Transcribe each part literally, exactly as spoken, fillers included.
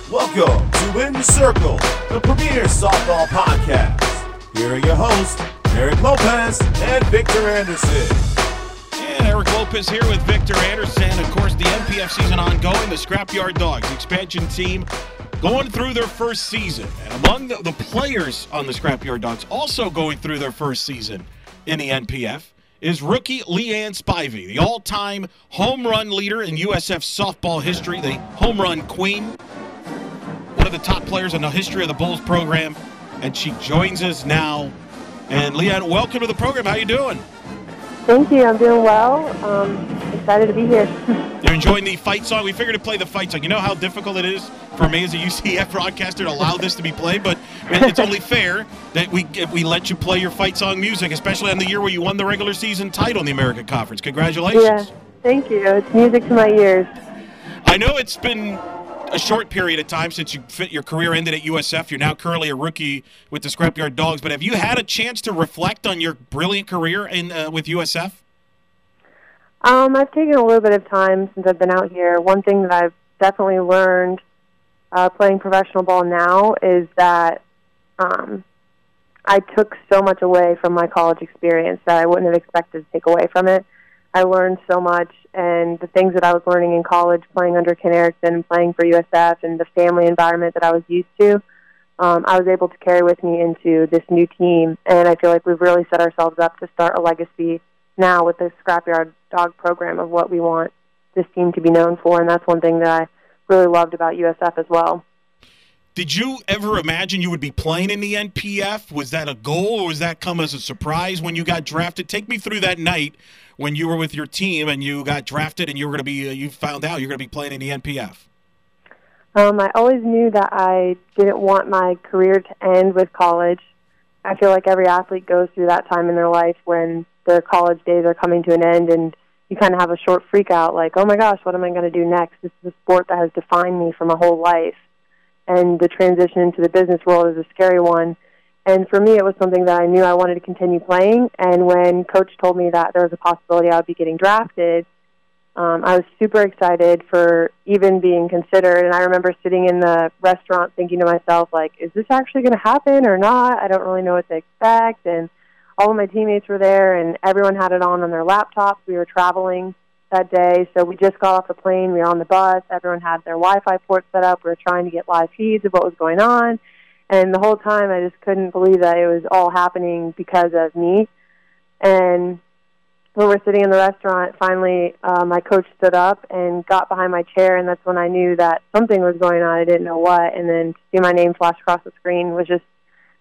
Welcome to In the Circle, the premier softball podcast. Here are your hosts, Eric Lopez and Victor Anderson. And Eric Lopez here with Victor Anderson. Of course, the N P F season ongoing, the Scrapyard Dogs, the expansion team, going through their first season. And among the, the players on the Scrapyard Dogs also going through their first season in the N P F is rookie Leanne Spivey, the all-time home run leader in U S F softball history, the home run queen, one of the top players in the history of the Bulls program, and she joins us now. And Leanne, welcome to the program. How you doing? Thank you. I'm doing well. Um, excited to be here. You're enjoying the fight song? We figured to play the fight song. You know how difficult it is for me as a U C F broadcaster to allow this to be played, but it's only fair that we we let you play your fight song music, especially on the year where you won the regular season title in the American Conference. Congratulations. Yeah, thank you. It's music to my ears. I know it's been a short period of time since you fit your career ended at U S F. You're now currently a rookie with the Scrapyard Dogs, but have you had a chance to reflect on your brilliant career in uh, with U S F? Um, I've taken a little bit of time since I've been out here. One thing that I've definitely learned uh, playing professional ball now is that um, I took so much away from my college experience that I wouldn't have expected to take away from it. I learned so much, and the things that I was learning in college, playing under Ken Erickson and playing for U S F and the family environment that I was used to, um, I was able to carry with me into this new team, and I feel like we've really set ourselves up to start a legacy now with the Scrapyard Dog program of what we want this team to be known for, and that's one thing that I really loved about U S F as well. Did you ever imagine you would be playing in the N P F? Was that a goal, or was that come as a surprise when you got drafted? Take me through that night when you were with your team and you got drafted and you were going to be, uh, you found out you're going to be playing in the N P F. Um, I always knew that I didn't want my career to end with college. I feel like every athlete goes through that time in their life when their college days are coming to an end and you kind of have a short freak out like, oh my gosh, what am I going to do next? This is a sport that has defined me for my whole life. And the transition into the business world is a scary one. And for me, it was something that I knew I wanted to continue playing. And when Coach told me that there was a possibility I would be getting drafted, um, I was super excited for even being considered. And I remember sitting in the restaurant thinking to myself, like, is this actually going to happen or not? I don't really know what to expect. And all of my teammates were there, and everyone had it on on their laptops. We were traveling that day, so we just got off the plane. We were on the bus. Everyone had their Wi-Fi ports set up. We were trying to get live feeds of what was going on. And the whole time, I just couldn't believe that it was all happening because of me. And when we're sitting in the restaurant, finally, uh, my coach stood up and got behind my chair, and that's when I knew that something was going on. I didn't know what. And then to see my name flash across the screen was just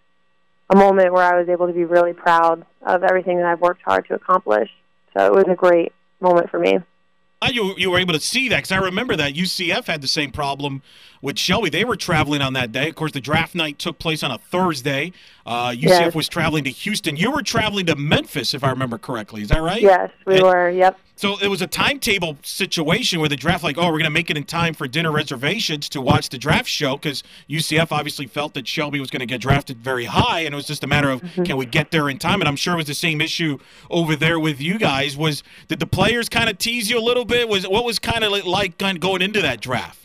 a moment where I was able to be really proud of everything that I've worked hard to accomplish. So it was a great moment for me. You, you were able to see that because I remember that U C F had the same problem with Shelby. They were traveling on that day. Of course, the draft night took place on a Thursday. Uh, U C F yes. was traveling to Houston. You were traveling to Memphis, if I remember correctly. Is that right? Yes, we and, were, yep. So it was a timetable situation where the draft, like, oh, we're going to make it in time for dinner reservations to watch the draft show because U C F obviously felt that Shelby was going to get drafted very high, and it was just a matter of mm-hmm. can we get there in time? And I'm sure it was the same issue over there with you guys. Was did the players kind of tease you a little bit? Was what was kind of like kind of going into that draft?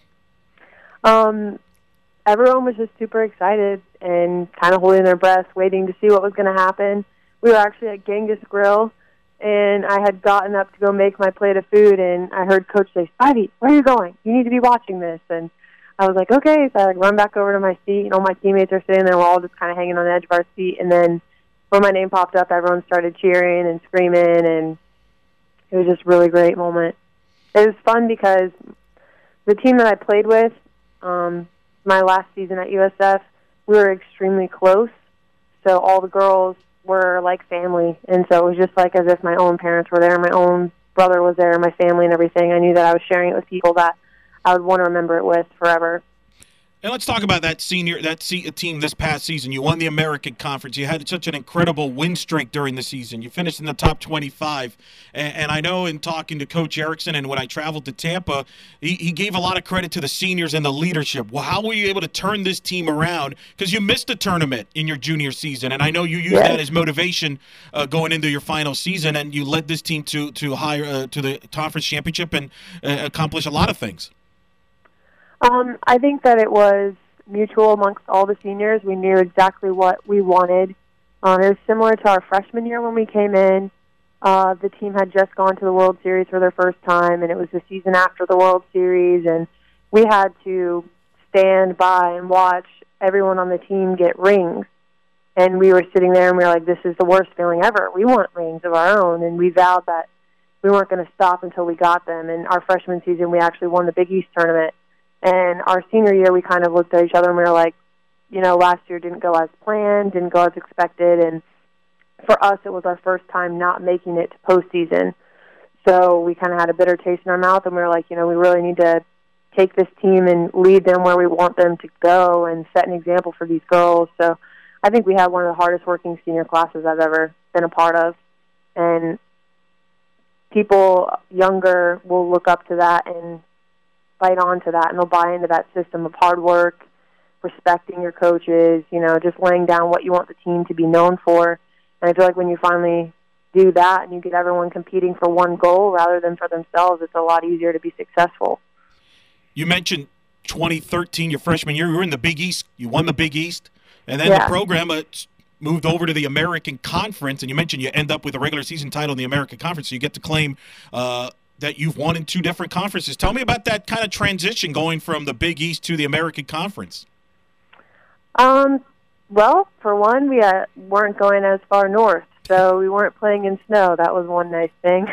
Um, everyone was just super excited and kind of holding their breath, waiting to see what was going to happen. We were actually at Genghis Grill, and I had gotten up to go make my plate of food, and I heard Coach say, Spivey, where are you going? You need to be watching this. And I was like, okay. So I like run back over to my seat, and all my teammates are sitting there. We're all just kind of hanging on the edge of our seat. And then when my name popped up, everyone started cheering and screaming, and it was just a really great moment. It was fun because the team that I played with, um, my last season at U S F, we were extremely close. So all the girls were like family, and so it was just like as if my own parents were there, my own brother was there, my family and everything. I knew that I was sharing it with people that I would want to remember it with forever. And let's talk about that senior that team this past season. You won the American Conference. You had such an incredible win streak during the season. You finished in the top twenty-five. And, and I know in talking to Coach Erickson and when I traveled to Tampa, he, he gave a lot of credit to the seniors and the leadership. Well, how were you able to turn this team around? Because you missed a tournament in your junior season, and I know you used yes. that as motivation uh, going into your final season, and you led this team to to higher uh, to the conference championship and uh, accomplish a lot of things. Um, I think that it was mutual amongst all the seniors. We knew exactly what we wanted. Um, it was similar to our freshman year when we came in. Uh, the team had just gone to the World Series for their first time, and it was the season after the World Series, and we had to stand by and watch everyone on the team get rings. And we were sitting there, and we were like, this is the worst feeling ever. We want rings of our own, and we vowed that we weren't going to stop until we got them. And our freshman season, we actually won the Big East tournament. And our senior year, we kind of looked at each other, and we were like, you know, last year didn't go as planned, didn't go as expected, and for us, it was our first time not making it to postseason. So we kind of had a bitter taste in our mouth, and we were like, you know, we really need to take this team and lead them where we want them to go and set an example for these girls. So I think we had one of the hardest working senior classes I've ever been a part of. And people younger will look up to that and fight on to that, and they'll buy into that system of hard work, respecting your coaches, you know, just laying down what you want the team to be known for. And I feel like when you finally do that and you get everyone competing for one goal rather than for themselves, it's a lot easier to be successful. You mentioned twenty thirteen, your freshman year. You were in the Big East. You won the Big East. And then yeah. the program uh, moved over to the American Conference. And you mentioned you end up with a regular season title in the American Conference. So you get to claim uh, that you've won in two different conferences. Tell me about that kind of transition going from the Big East to the American Conference. Um. Well, for one, we uh, weren't going as far north, so we weren't playing in snow. That was one nice thing.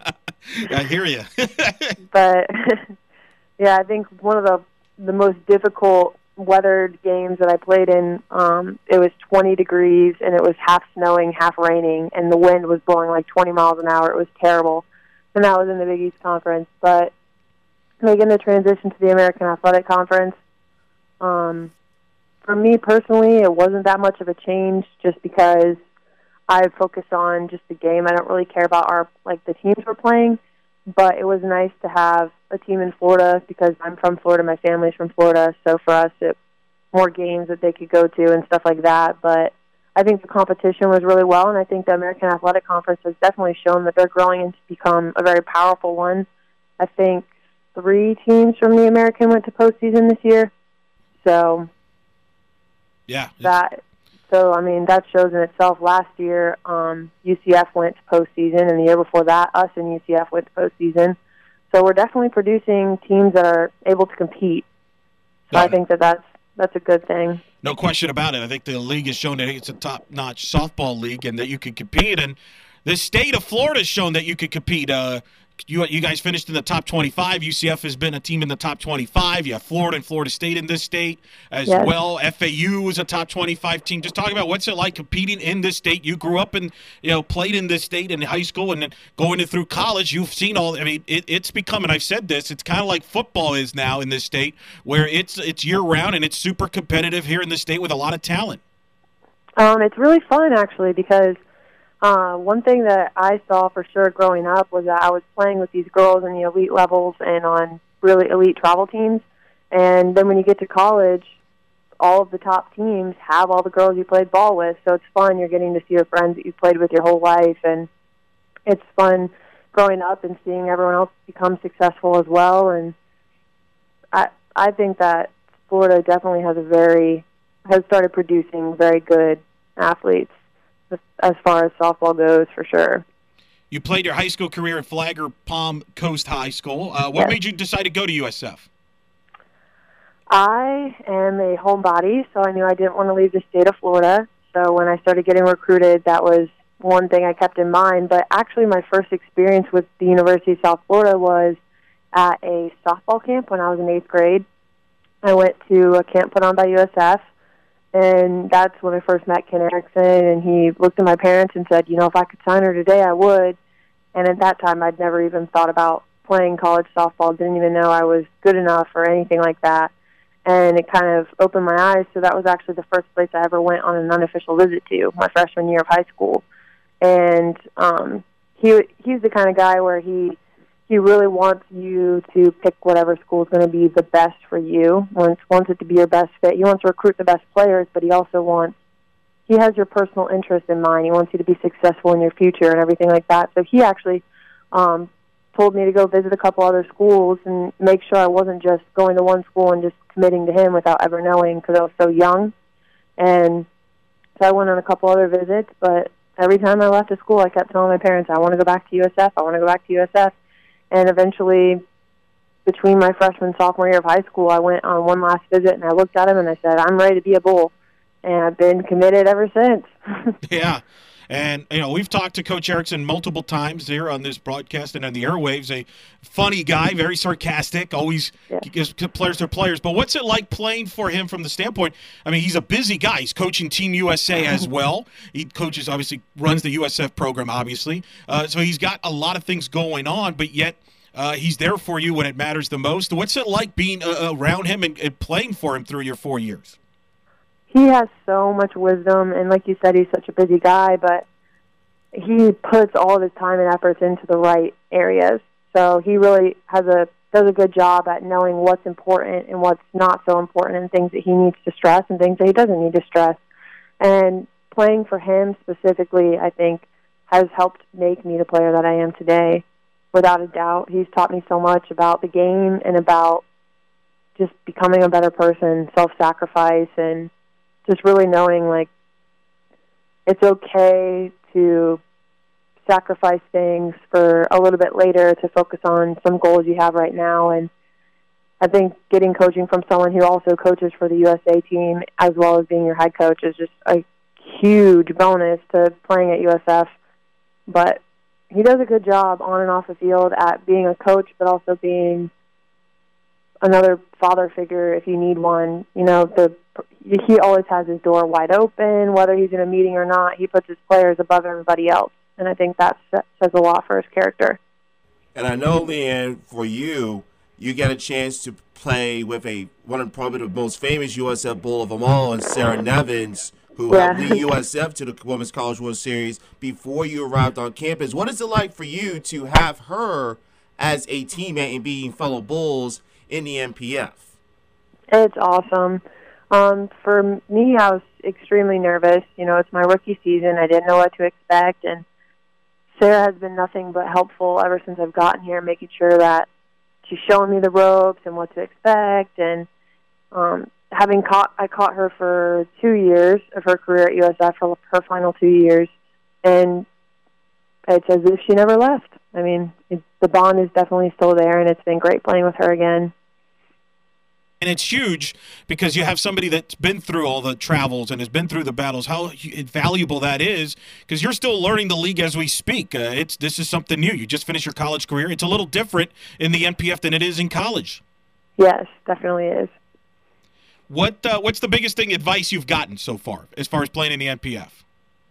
I hear you. But, yeah, I think one of the the most difficult weathered games that I played in, um, it was twenty degrees, and it was half snowing, half raining, and the wind was blowing like twenty miles an hour. It was terrible, and that was in the Big East Conference. But making the transition to the American Athletic Conference, um, for me personally, it wasn't that much of a change just because I focus on just the game. I don't really care about our like the teams we're playing, but it was nice to have a team in Florida because I'm from Florida, my family's from Florida, so for us, it more games that they could go to and stuff like that. But I think the competition was really well, and I think the American Athletic Conference has definitely shown that they're growing and to become a very powerful one. I think three teams from the American went to postseason this year, so... Yeah. That so I mean that shows in itself. Last year, um, U C F went to postseason, and the year before that, us and U C F went to postseason. So we're definitely producing teams that are able to compete. So Got I it. think that that's that's a good thing. No question about it. I think the league has shown that it's a top-notch softball league and that you can compete. And the state of Florida has shown that you could compete. Uh, you you guys finished in the top twenty-five. U C F has been a team in the top twenty-five. You have Florida and Florida State in this state as Yes. well. F A U is a top twenty-five team. Just talk about what's it like competing in this state. You grew up and you know played in this state in high school, and then going in through college. You've seen all. I mean, it, it's become, and I've said this. It's kind of like football is now in this state, where it's it's year round and it's super competitive here in the state with a lot of talent. Um, it's really fun actually because. Uh, one thing that I saw for sure growing up was that I was playing with these girls in the elite levels and on really elite travel teams. And then when you get to college, all of the top teams have all the girls you played ball with. So it's fun. You're getting to see your friends that you've played with your whole life. And it's fun growing up and seeing everyone else become successful as well. And I I think that Florida definitely has a very, has started producing very good athletes. As far as softball goes, for sure. You played your high school career at Flagler Palm Coast High School. Uh, what Yes. made you decide to go to U S F? I am a homebody, so I knew I didn't want to leave the state of Florida. So when I started getting recruited, that was one thing I kept in mind. But actually, my first experience with the University of South Florida was at a softball camp when I was in eighth grade. I went to a camp put on by U S F. And that's when I first met Ken Erickson, and he looked at my parents and said, you know, if I could sign her today, I would. And at that time, I'd never even thought about playing college softball, didn't even know I was good enough or anything like that. And it kind of opened my eyes, so that was actually the first place I ever went on an unofficial visit to, my freshman year of high school. And um, he he's the kind of guy where he he really wants you to pick whatever school is going to be the best for you. Wants wants it to be your best fit. He wants to recruit the best players, but he also wants he has your personal interest in mind. He wants you to be successful in your future and everything like that. So he actually um, told me to go visit a couple other schools and make sure I wasn't just going to one school and just committing to him without ever knowing because I was so young. And so I went on a couple other visits, but every time I left a school, I kept telling my parents, I want to go back to U S F, I want to go back to U S F. And eventually, between my freshman and sophomore year of high school, I went on one last visit, and I looked at him, and I said, I'm ready to be a Bull. And I've been committed ever since. Yeah. And, you know, we've talked to Coach Erickson multiple times here on this broadcast and on the airwaves. A funny guy, very sarcastic, always yeah. gives players their players. But what's it like playing for him from the standpoint? I mean, he's a busy guy. He's coaching Team U S A as well. He coaches, obviously, runs the U S F program, obviously. Uh, so he's got a lot of things going on, but yet uh, he's there for you when it matters the most. What's it like being uh, around him and, and playing for him through your four years? He has so much wisdom, and like you said, he's such a busy guy, but he puts all of his time and efforts into the right areas. So he really has a does a good job at knowing what's important and what's not so important, and things that he needs to stress and things that he doesn't need to stress. And playing for him specifically, I think, has helped make me the player that I am today, without a doubt. He's taught me so much about the game and about just becoming a better person, self-sacrifice, and just really knowing, like, it's okay to sacrifice things for a little bit later to focus on some goals you have right now. And I think getting coaching from someone who also coaches for the U S A team as well as being your head coach is just a huge bonus to playing at U S F. But he does a good job on and off the field at being a coach, but also being another father figure if you need one. You know, the he always has his door wide open, whether he's in a meeting or not. He puts his players above everybody else, and I think that says a lot for his character. And I know, Leanne, for you, you get a chance to play with a one of probably the most famous U S F Bull of them all, and Sarah Nevins, who yeah. helped lead U S F to the Women's College World Series before you arrived on campus. What is it like for you to have her as a teammate and being fellow Bulls in the N P F? It's awesome. Um, for me, I was extremely nervous. You know, it's my rookie season. I didn't know what to expect, and Sarah has been nothing but helpful ever since I've gotten here, making sure that she's showing me the ropes and what to expect. And um, having caught, I caught her for two years of her career at U S F, for her final two years, and it's as if she never left. I mean, it, the bond is definitely still there, and it's been great playing with her again. And it's huge because you have somebody that's been through all the travels and has been through the battles, how valuable that is, because you're still learning the league as we speak. Uh, it's This is something new. You just finished your college career. It's a little different in the N P F than it is in college. Yes, definitely is. What uh, What's the biggest thing, advice you've gotten so far as far as playing in the N P F?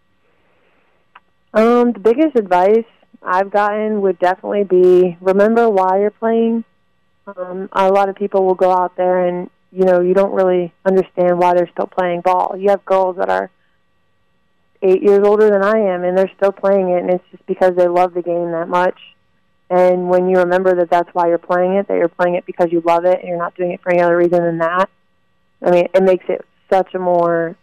Um, the biggest advice I've gotten would definitely be remember why you're playing. Um, a lot of people will go out there and, you know, you don't really understand why they're still playing ball. You have girls that are eight years older than I am, and they're still playing it, and it's just because they love the game that much. And when you remember that that's why you're playing it, that you're playing it because you love it and you're not doing it for any other reason than that, I mean, it makes it such a more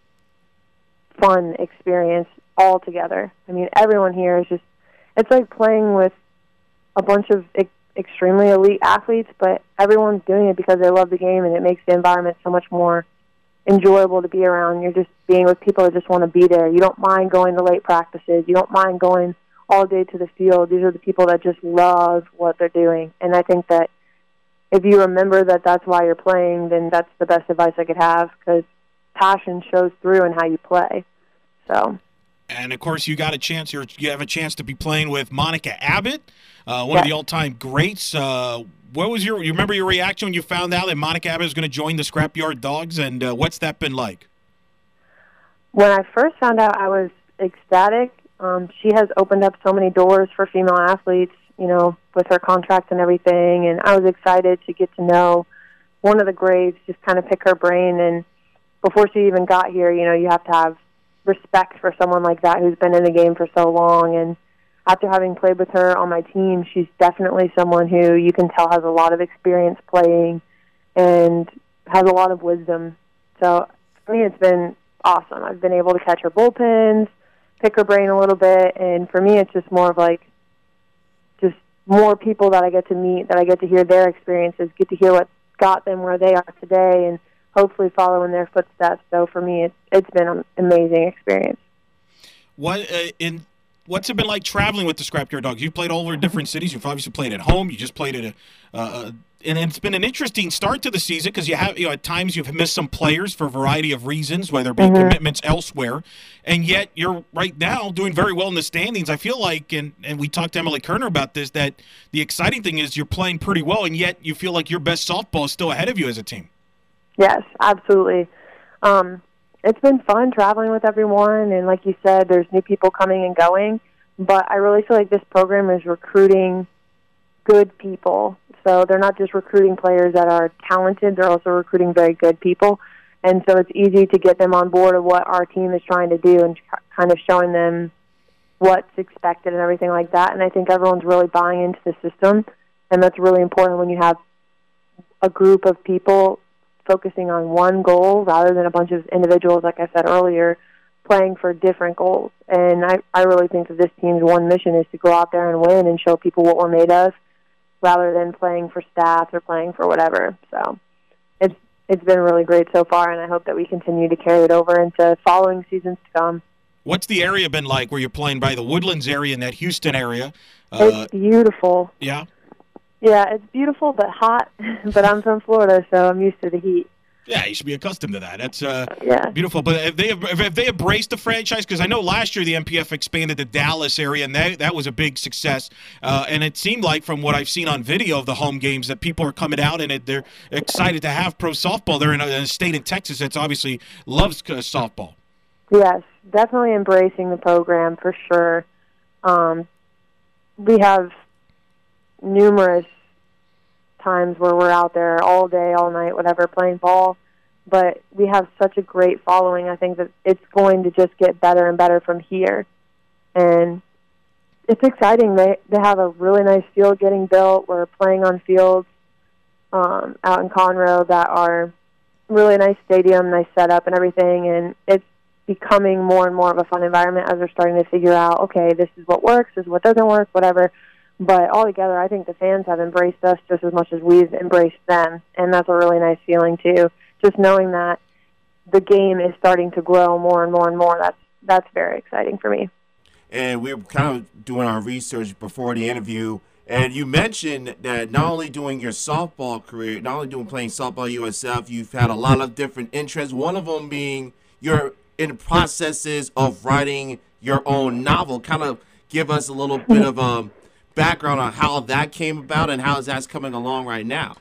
fun experience altogether. I mean, everyone here is just, it's like playing with a bunch of ex- extremely elite athletes, but everyone's doing it because they love the game, and it makes the environment so much more enjoyable to be around. You're just being with people that just want to be there. You don't mind going to late practices. You don't mind going all day to the field. These are the people that just love what they're doing. And I think that if you remember that that's why you're playing, then that's the best advice I could have, because passion shows through in how you play. So. And, of course, you got a chance. You're, you have a chance to be playing with Monica Abbott, uh, one yes. of the all-time greats. Uh, what was your? You remember your reaction when you found out that Monica Abbott was going to join the Scrapyard Dogs, and uh, what's that been like? When I first found out, I was ecstatic. Um, she has opened up so many doors for female athletes, you know, with her contract and everything, and I was excited to get to know one of the greats, just kind of pick her brain. And before she even got here, you know, you have to have respect for someone like that who's been in the game for so long. And after having played with her on my team, she's definitely someone who you can tell has a lot of experience playing and has a lot of wisdom. So for me, it's been awesome. I've been able to catch her bullpens, pick her brain a little bit, and for me, it's just more of like just more people that I get to meet, that I get to hear their experiences, get to hear what got them where they are today, and hopefully follow in their footsteps. So for me, it's, it's been an amazing experience. What uh, in what's it been like traveling with the Scrapyard Dogs? You've played all over different cities. You've obviously played at home. You just played at a, uh, and it's been an interesting start to the season because you have, you know, at times you've missed some players for a variety of reasons, whether it be mm-hmm. commitments elsewhere, and yet you're right now doing very well in the standings. I feel like, and and we talked to Emily Kerner about this, that the exciting thing is you're playing pretty well, and yet you feel like your best softball is still ahead of you as a team. Yes, absolutely. Um, it's been fun traveling with everyone, and like you said, there's new people coming and going, but I really feel like this program is recruiting good people. So they're not just recruiting players that are talented, they're also recruiting very good people, and so it's easy to get them on board of what our team is trying to do and kind of showing them what's expected and everything like that, and I think everyone's really buying into the system, and that's really important when you have a group of people focusing on one goal rather than a bunch of individuals, like I said earlier, playing for different goals. And I, I really think that this team's one mission is to go out there and win and show people what we're made of rather than playing for stats or playing for whatever. So it's it's been really great so far, and I hope that we continue to carry it over into following seasons to come. What's the area been like where you're playing by the Woodlands area in that Houston area? Uh, it's beautiful. Yeah? Yeah, it's beautiful but hot, but I'm from Florida, so I'm used to the heat. Yeah, you should be accustomed to that. That's uh, yeah. beautiful. But have they have they embraced the franchise? Because I know last year the M P F expanded the Dallas area, and that that was a big success. Uh, and it seemed like, from what I've seen on video of the home games, that people are coming out and it, they're excited to have pro softball. They're in a, in a state in Texas that's obviously loves uh, softball. Yes, definitely embracing the program for sure. Um, we have numerous times where we're out there all day, all night, whatever, playing ball, but we have such a great following. I think that it's going to just get better and better from here, and it's exciting. They they have a really nice field getting built. We're playing on fields um, out in Conroe that are really nice stadium, nice setup and everything, and it's becoming more and more of a fun environment as we're starting to figure out, okay, this is what works, this is what doesn't work, whatever. But altogether, I think the fans have embraced us just as much as we've embraced them, and that's a really nice feeling too. Just knowing that the game is starting to grow more and more and more, that's that's very exciting for me. And we were kind of doing our research before the interview, and you mentioned that not only doing your softball career, not only doing playing softball U S F, you've had a lot of different interests, one of them being you're in the processes of writing your own novel. Kind of give us a little bit of a background on how that came about and how that's coming along right now.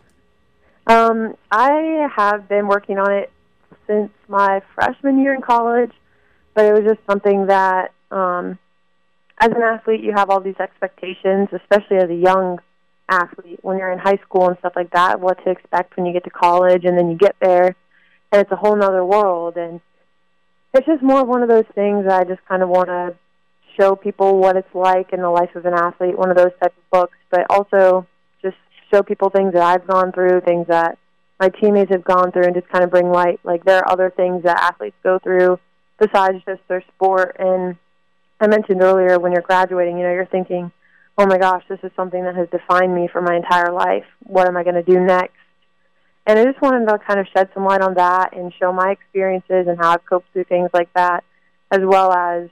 Um, I have been working on it since my freshman year in college, but it was just something that, um, as an athlete, you have all these expectations, especially as a young athlete, when you're in high school and stuff like that, what to expect when you get to college, and then you get there, and it's a whole nother world, and it's just more of one of those things that I just kind of want to show people what it's like in the life of an athlete, one of those types of books, but also just show people things that I've gone through, things that my teammates have gone through, and just kind of bring light. Like, there are other things that athletes go through besides just their sport. And I mentioned earlier, when you're graduating, you know, you're thinking, oh my gosh, this is something that has defined me for my entire life. What am I going to do next? And I just wanted to kind of shed some light on that and show my experiences and how I've coped through things like that, as well as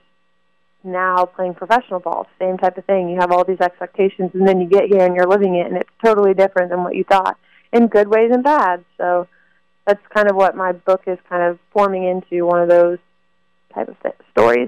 now playing professional ball, same type of thing. You have all these expectations, and then you get here and you're living it, and it's totally different than what you thought, in good ways and bad. So that's kind of what my book is kind of forming into, one of those type of th- stories.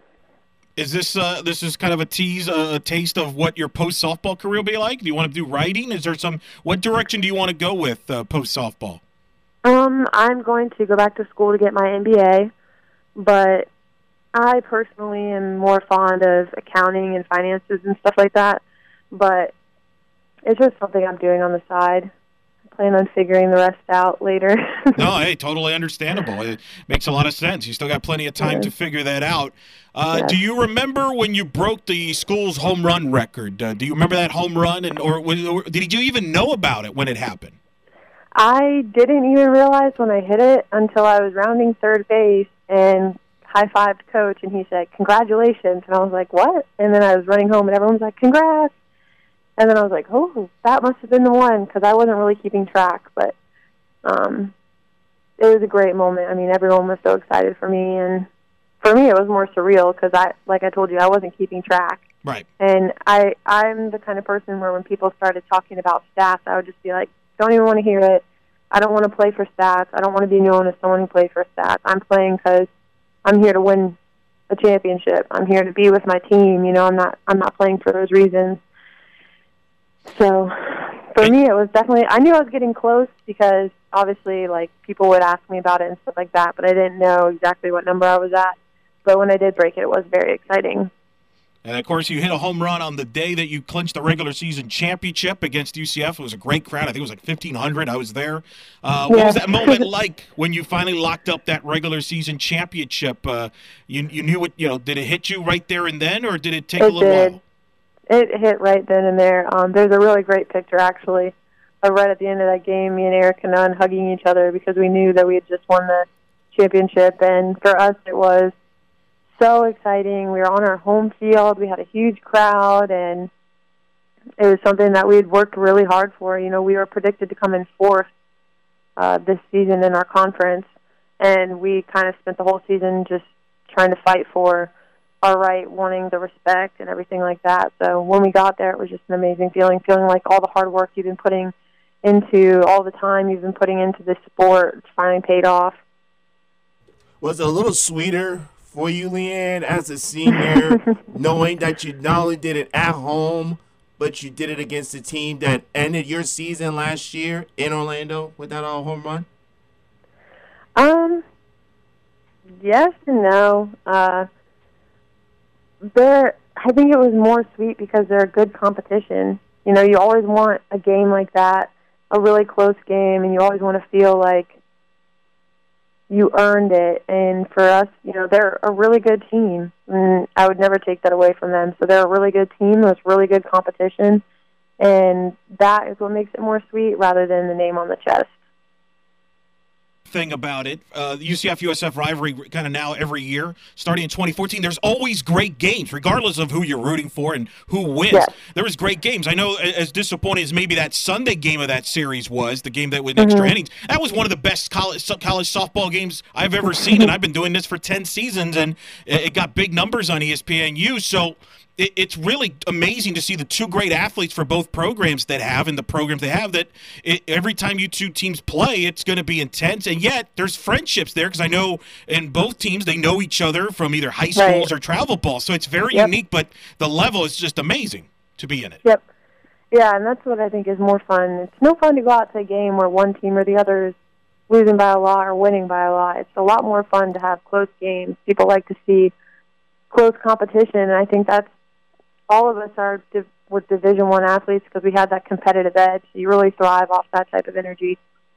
Is this uh, this is kind of a tease, uh, a taste of what your post softball career will be like? Do you want to do writing? Is there some? What direction do you want to go with uh, post softball? Um, I'm going to go back to school to get my M B A, but I personally am more fond of accounting and finances and stuff like that. But it's just something I'm doing on the side. I plan on figuring the rest out later. No, hey, totally understandable. It makes a lot of sense. You still got plenty of time yeah. to figure that out. Uh, yeah. Do you remember when you broke the school's home run record? Uh, do you remember that home run, and or, or did you even know about it when it happened? I didn't even realize when I hit it until I was rounding third base and high-fived Coach, and he said, congratulations. And I was like, what? And then I was running home, and everyone was like, congrats. And then I was like, oh, that must have been the one, because I wasn't really keeping track. But um, it was a great moment. I mean, everyone was so excited for me. And for me, it was more surreal because, I, like I told you, I wasn't keeping track. Right. And I, I'm the kind of person where when people started talking about stats, I would just be like, don't even want to hear it. I don't want to play for stats. I don't want to be known as someone who plays for stats. I'm playing because I'm here to win a championship. I'm here to be with my team. You know, I'm not I'm not playing for those reasons. So for me, it was definitely, I knew I was getting close because obviously, like, people would ask me about it and stuff like that, but I didn't know exactly what number I was at. But when I did break it, it was very exciting. And, of course, you hit a home run on the day that you clinched the regular season championship against U C F. It was a great crowd. I think it was like fifteen hundred. I was there. Uh, what yeah. was that moment like when you finally locked up that regular season championship? Uh, you you knew it, you know, did it hit you right there and then, or did it take it a little did. while? It hit right then and there. Um, there's a really great picture, actually, of right at the end of that game, me and Erica Nunn hugging each other because we knew that we had just won the championship. And for us, it was so exciting. We were on our home field. We had a huge crowd, and it was something that we had worked really hard for. You know, we were predicted to come in fourth uh, this season in our conference, and we kind of spent the whole season just trying to fight for our right, wanting the respect and everything like that. So when we got there, it was just an amazing feeling, feeling like all the hard work you've been putting into, all the time you've been putting into this sport finally paid off. Was it a little sweeter for you, Leanne, as a senior, knowing that you not only did it at home, but you did it against a team that ended your season last year in Orlando with that all home run? Um, yes and no. Uh, They're, I think it was more sweet because they're a good competition. You know, you always want a game like that, a really close game, and you always want to feel like you earned it. And for us, you know, they're a really good team, and I would never take that away from them. So they're a really good team. There's really good competition, and that is what makes it more sweet rather than the name on the chest. Thing about it, uh, the U C F U S F rivalry kind of now every year, starting in twenty fourteen, there's always great games, regardless of who you're rooting for and who wins. Yes. There was great games. I know as disappointing as maybe that Sunday game of that series was, the game that went Mm-hmm. extra innings, that was one of the best college, college softball games I've ever seen, and I've been doing this for ten seasons, and it got big numbers on E S P N U, so it, it's really amazing to see the two great athletes for both programs that have and the programs they have that it, every time you two teams play, it's going to be intense. And yet there's friendships there because I know in both teams they know each other from either high schools Right. or travel ball. So it's very Yep. unique, but the level is just amazing to be in it. Yep. Yeah, and that's what I think is more fun. It's no fun to go out to a game where one team or the other is losing by a lot or winning by a lot. It's a lot more fun to have close games. People like to see close competition, and I think that's all of us are div- were Division One athletes because we had that competitive edge. You really thrive off that type of energy.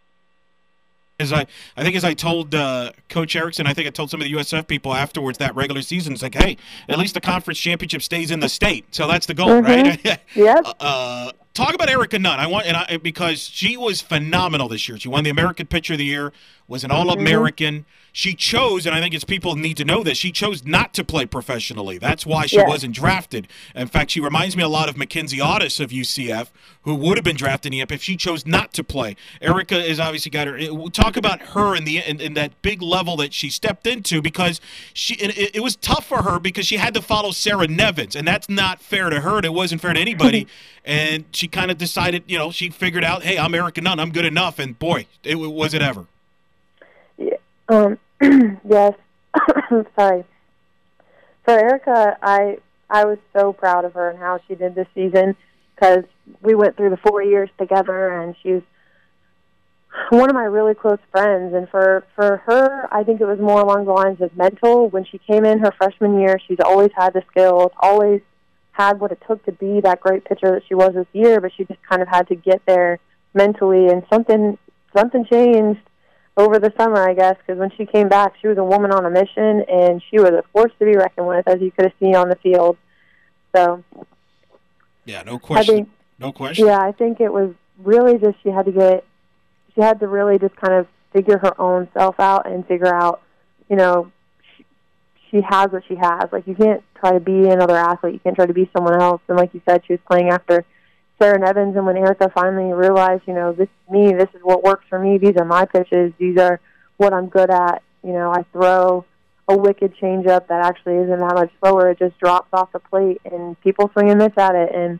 As I, I think as I told uh, Coach Erickson, I think I told some of the U S F people afterwards that regular season, it's like, hey, at least the conference championship stays in the state. So that's the goal, Mm-hmm. right? Yep. Uh, talk about Erica Nunn. I want, and I, because she was phenomenal this year. She won the American Pitcher of the Year, was an All-American. Mm-hmm. She chose, and I think it's people need to know this, she chose not to play professionally. That's why she yes. wasn't drafted. In fact, she reminds me a lot of Mackenzie Otis of U C F, who would have been drafted in E F if she chose not to play. Erica has obviously got her. Talk about her and the in, in that big level that she stepped into, because she it, it was tough for her because she had to follow Sarah Nevins, and that's not fair to her. And it wasn't fair to anybody. And she kind of decided, you know, she figured out, hey, I'm Erica Nunn, I'm good enough. And boy, it was it ever. Yeah. Um. yes. Sorry. For Erica, I I was so proud of her and how she did this season because we went through the four years together, and she was one of my really close friends. And for, for her, I think it was more along the lines of mental. When she came in her freshman year, she's always had the skills, always had what it took to be that great pitcher that she was this year, but she just kind of had to get there mentally, and something something changed over the summer, I guess, because when she came back, she was a woman on a mission, and she was a force to be reckoned with, as you could have seen on the field. So, yeah, no question. I think, no question. Yeah, I think it was really just she had to get, she had to really just kind of figure her own self out and figure out, you know, she, she has what she has. Like, you can't try to be another athlete. You can't try to be someone else. And like you said, she was playing after Sharon Evans and when Erica finally realized, you know, this is me, this is what works for me, these are my pitches, these are what I'm good at. You know, I throw a wicked changeup that actually isn't that much slower. It just drops off the plate, and people swing and miss at it. And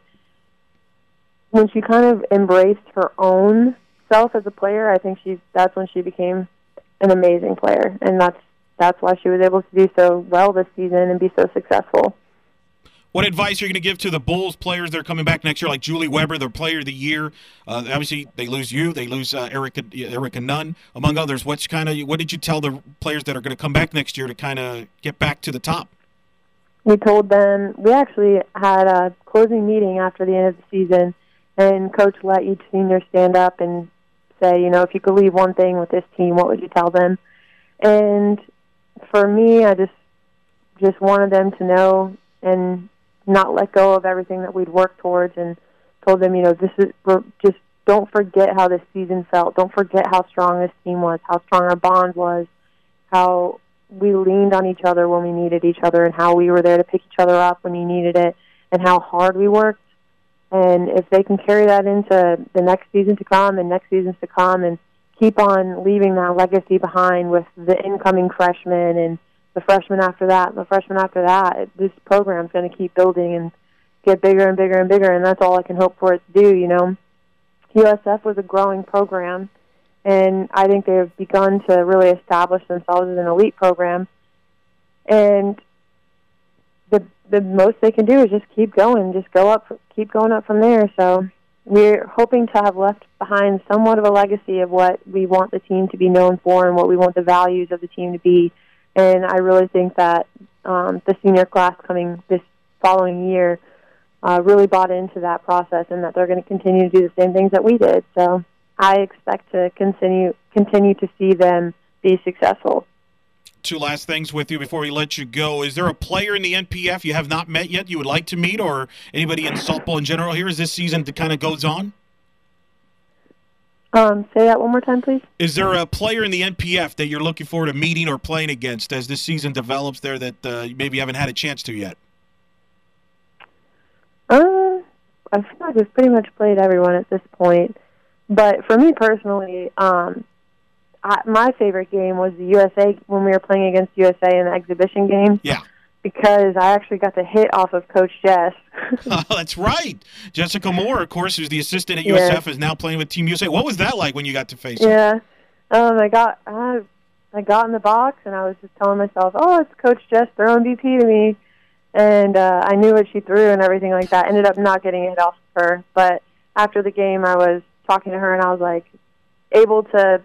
when she kind of embraced her own self as a player, I think she that's when she became an amazing player, and that's that's why she was able to do so well this season and be so successful. What advice are you going to give to the Bulls players that are coming back next year, like Julie Weber, their player of the year? Uh, obviously, they lose you. They lose uh, Erica Erica Nunn, among others. What's kind of what did you tell the players that are going to come back next year to kind of get back to the top? We told them, we actually had a closing meeting after the end of the season, and Coach let each senior stand up and say, you know, if you could leave one thing with this team, what would you tell them? And for me, I just just wanted them to know and not let go of everything that we'd worked towards, and told them, you know, this is we're just don't forget how this season felt. Don't forget how strong this team was, how strong our bond was, how we leaned on each other when we needed each other, and how we were there to pick each other up when you needed it, and how hard we worked. And if they can carry that into the next season to come and next seasons to come and keep on leaving that legacy behind with the incoming freshmen and the freshmen after that, and the freshmen after that, this program's going to keep building and get bigger and bigger and bigger, and that's all I can hope for it to do, you know. U S F was a growing program, and I think they've begun to really establish themselves as an elite program, and the the most they can do is just keep going, just go up, keep going up from there. So we're hoping to have left behind somewhat of a legacy of what we want the team to be known for and what we want the values of the team to be. And I really think that um, the senior class coming this following year uh, really bought into that process, and that they're going to continue to do the same things that we did. So I expect to continue continue to see them be successful. Two last things with you before we let you go. Is there a player in the N P F you have not met yet you would like to meet, or anybody in softball in general here as this season kind of goes on? Um, say that one more time, please. Is there a player in the N P F that you're looking forward to meeting or playing against as this season develops there that uh, maybe you haven't had a chance to yet? Uh, I feel like we've pretty much played everyone at this point. But for me personally, um, I, my favorite game was the U S A when we were playing against U S A in the exhibition game. Yeah. Because I actually got to hit off of Coach Jess. Oh, that's right. Jessica Moore, of course, who's the assistant at U S F, yeah. is now playing with Team U S A. What was that like when you got to face her? Yeah. Um, I got I, I got in the box, and I was just telling myself, oh, it's Coach Jess throwing B P to me. And uh, I knew what she threw and everything like that. Ended up not getting it off of her. But after the game, I was talking to her, and I was, like, able to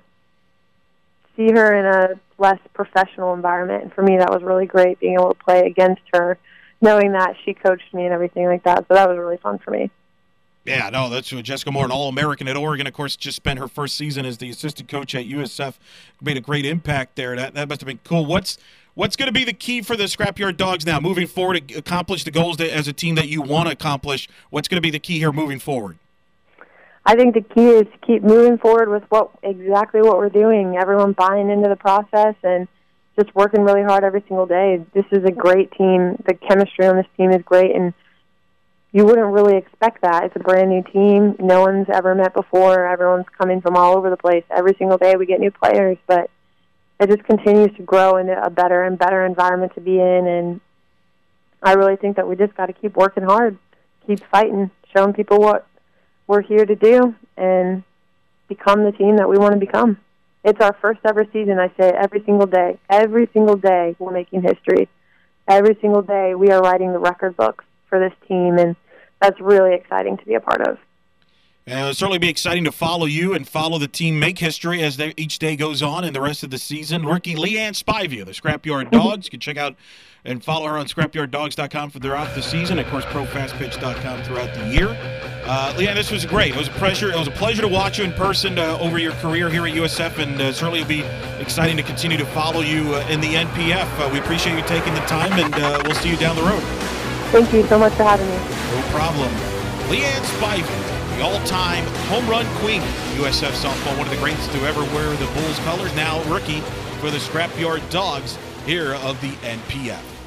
see her in a less professional environment. And for me, that was really great, being able to play against her, knowing that she coached me and everything like that. So that was really fun for me. Yeah, no, that's Jessica Moore, an All-American at Oregon. Of course, just spent her first season as the assistant coach at U S F. Made a great impact there. That that must have been cool. What's what's going to be the key for the Scrapyard Dogs now, moving forward to accomplish the goals that, as a team that you want to accomplish? What's going to be the key here moving forward? I think the key is to keep moving forward with what exactly what we're doing. Everyone buying into the process and just working really hard every single day. This is a great team. The chemistry on this team is great, and you wouldn't really expect that. It's a brand new team. No one's ever met before. Everyone's coming from all over the place. Every single day we get new players, but it just continues to grow into a better and better environment to be in. And I really think that we just got to keep working hard, keep fighting, showing people what we're here to do, and become the team that we want to become. It's our first ever season. I say it every single day. Every single day we're making history. Every single day we are writing the record books for this team, and that's really exciting to be a part of. And it'll certainly be exciting to follow you and follow the team make history as they, each day goes on and the rest of the season. Rookie Leanne Spivey, the Scrapyard Dogs. You can check out and follow her on scrapyard dogs dot com for throughout the season. Of course, pro fast pitch dot com throughout the year. Uh, Leanne, this was great. It was a pleasure. It was a pleasure to watch you in person uh, over your career here at U S F, and uh, certainly it'll be exciting to continue to follow you uh, in the N P F. Uh, we appreciate you taking the time, and uh, we'll see you down the road. Thank you so much for having me. No problem. Leanne Spivey, the all-time home run queen, U S F softball, one of the greats to ever wear the Bulls colors, now rookie for the Scrapyard Dogs here of the N P F.